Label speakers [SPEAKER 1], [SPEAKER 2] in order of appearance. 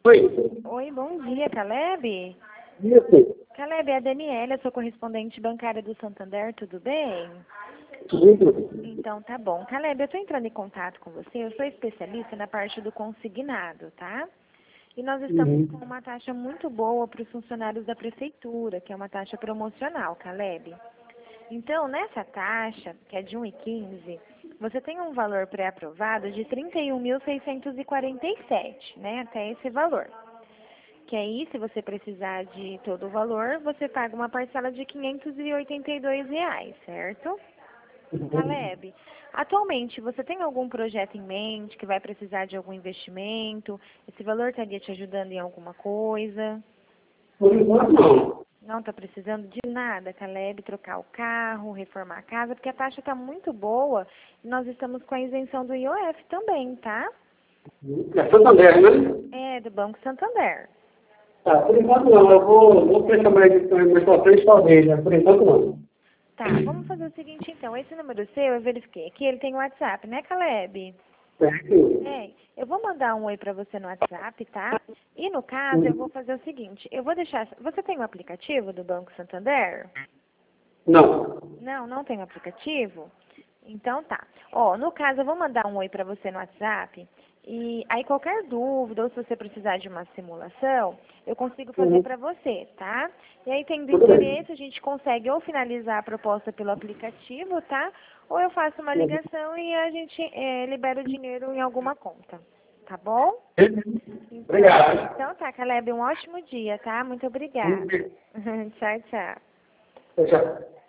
[SPEAKER 1] Oi.
[SPEAKER 2] Oi, bom dia, Caleb.
[SPEAKER 1] Isso.
[SPEAKER 2] Caleb, é a Daniela, sou correspondente bancária do Santander, tudo bem?
[SPEAKER 1] Tudo.
[SPEAKER 2] Então, tá bom. Caleb, eu estou entrando em contato com você, eu sou especialista na parte do consignado, tá? E nós estamos com uma taxa muito boa para os funcionários da prefeitura, que é uma taxa promocional, Caleb. Então, nessa taxa, que é de 1,15, você tem um valor pré-aprovado de 31.647, né? Até esse valor. Que aí, se você precisar de todo o valor, você paga uma parcela de R$ 582, certo? Caleb, atualmente você tem algum projeto em mente que vai precisar de algum investimento? Esse valor estaria te ajudando em alguma coisa?
[SPEAKER 1] Por enquanto, não.
[SPEAKER 2] Não está precisando de nada, Caleb, trocar o carro, reformar a casa, porque a taxa está muito boa e nós estamos com a isenção do IOF também, tá?
[SPEAKER 1] É Santander, né?
[SPEAKER 2] É, do Banco Santander.
[SPEAKER 1] Tá, por enquanto não. Eu vou prestar mais pra frente, talvez, né? Por enquanto não.
[SPEAKER 2] Tá, vamos fazer o seguinte então. Esse número seu, eu verifiquei aqui, ele tem WhatsApp, né, Caleb?
[SPEAKER 1] Certo?
[SPEAKER 2] É, eu vou mandar um oi pra você no WhatsApp, tá? E no caso, eu vou fazer o seguinte, eu vou deixar... Você tem o aplicativo do Banco Santander?
[SPEAKER 1] Não.
[SPEAKER 2] Não, não tem o aplicativo? Então tá. Ó, no caso, eu vou mandar um oi pra você no WhatsApp. E aí qualquer dúvida ou se você precisar de uma simulação, eu consigo fazer pra você, tá? E aí tendo
[SPEAKER 1] Tudo bem.
[SPEAKER 2] interesse, a gente consegue ou finalizar a proposta pelo aplicativo, tá? Ou eu faço uma ligação e a gente libera o dinheiro em alguma conta. Tá bom? Então,
[SPEAKER 1] Obrigado.
[SPEAKER 2] então tá, Caleb, um ótimo dia, tá? Muito obrigada. Tchau, tchau.
[SPEAKER 1] Tchau.